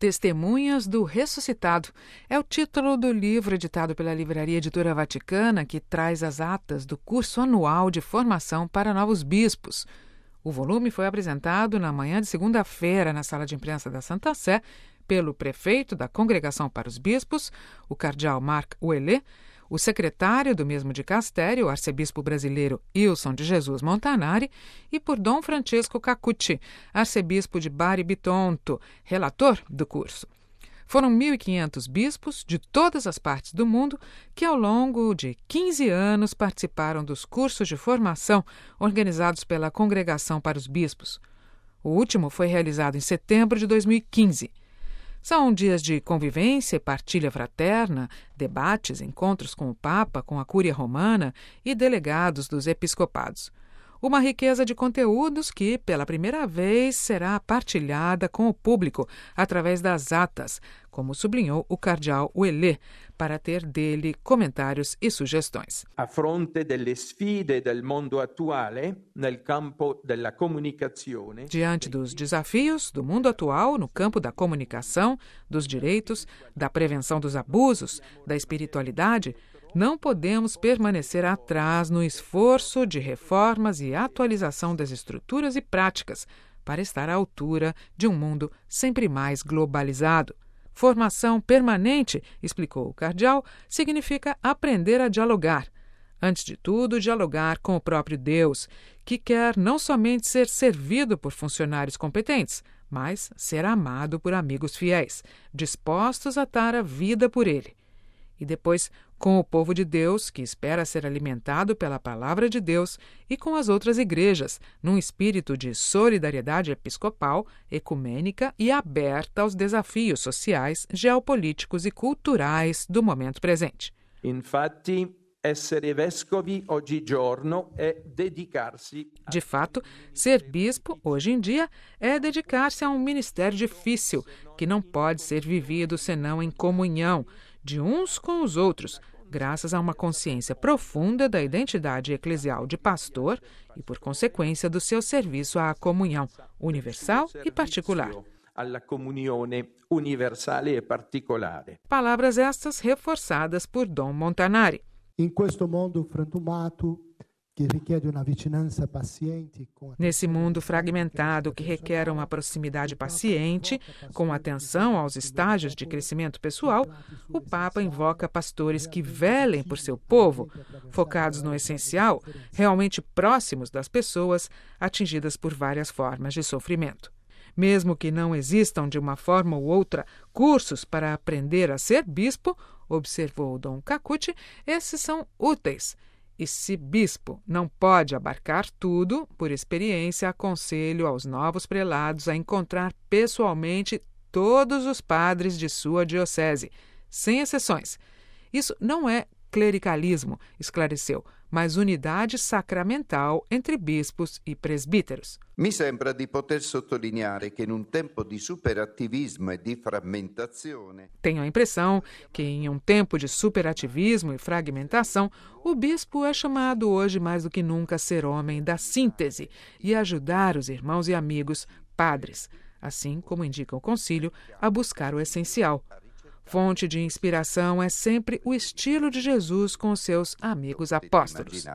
Testemunhas do Ressuscitado é o título do livro editado pela Livraria Editora Vaticana, que traz as atas do curso anual de formação para novos bispos. O volume foi apresentado na manhã de segunda-feira na sala de imprensa da Santa Sé pelo prefeito da Congregação para os Bispos, o cardeal Marc Ouellet, o secretário do mesmo dicastério, o arcebispo brasileiro Ilson de Jesus Montanari, e por Dom Francesco Cacucci, arcebispo de Bari Bitonto, relator do curso. Foram 1.500 bispos de todas as partes do mundo que, ao longo de 15 anos, participaram dos cursos de formação organizados pela Congregação para os Bispos. O último foi realizado em setembro de 2015. São dias de convivência e partilha fraterna, debates, encontros com o Papa, com a Cúria Romana e delegados dos episcopados. Uma riqueza de conteúdos que, pela primeira vez, será partilhada com o público através das atas, como sublinhou o cardeal Ouellet, para ter dele comentários e sugestões. A fronte delle sfide del mondo attuale nel campo della comunicazione. Diante dos desafios do mundo atual no campo da comunicação, dos direitos, da prevenção dos abusos, da espiritualidade, não podemos permanecer atrás no esforço de reformas e atualização das estruturas e práticas para estar à altura de um mundo sempre mais globalizado. Formação permanente, explicou o cardeal, significa aprender a dialogar. Antes de tudo, dialogar com o próprio Deus, que quer não somente ser servido por funcionários competentes, mas ser amado por amigos fiéis, dispostos a dar a vida por ele. E depois, com o povo de Deus, que espera ser alimentado pela palavra de Deus, e com as outras igrejas, num espírito de solidariedade episcopal, ecumênica e aberta aos desafios sociais, geopolíticos e culturais do momento presente. Infatti, essere vescovi oggigiorno è dedicarsi. De fato, ser bispo, hoje em dia, é dedicar-se a um ministério difícil, que não pode ser vivido senão em comunhão, de uns com os outros, graças a uma consciência profunda da identidade eclesial de pastor e, por consequência, do seu serviço à comunhão universal e particular. Alla comunione universale e particolare. Palavras estas reforçadas por Dom Montanari. In questo mondo frantumato, que richiede una vicinanza paziente. Nesse mundo fragmentado que requer uma proximidade paciente, com atenção aos estágios de crescimento pessoal, o Papa invoca pastores que velem por seu povo, focados no essencial, realmente próximos das pessoas atingidas por várias formas de sofrimento. Mesmo que não existam de uma forma ou outra cursos para aprender a ser bispo, observou Dom Cacucci, esses são úteis. E se bispo não pode abarcar tudo, por experiência aconselho aos novos prelados a encontrar pessoalmente todos os padres de sua diocese, sem exceções. Isso não é clericalismo, esclareceu, mas unidade sacramental entre bispos e presbíteros. Mi sembra di poter sottolineare che in un tempo di superattivismo e di frammentazione. Tenho a impressão que em um tempo de superativismo e fragmentação, o bispo é chamado hoje mais do que nunca a ser homem da síntese e ajudar os irmãos e amigos, padres, assim como indica o concílio, a buscar o essencial. Fonte de inspiração é sempre o estilo de Jesus com os seus amigos apóstolos.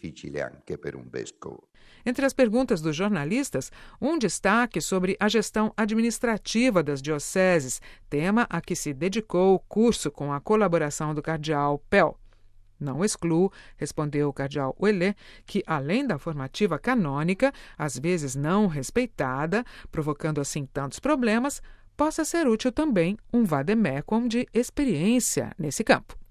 Entre as perguntas dos jornalistas, um destaque sobre a gestão administrativa das dioceses, tema a que se dedicou o curso com a colaboração do cardeal Pell. Não excluo, respondeu o cardeal Ouellet, que, além da formativa canônica, às vezes não respeitada, provocando assim tantos problemas, possa ser útil também um vademecum de experiência nesse campo.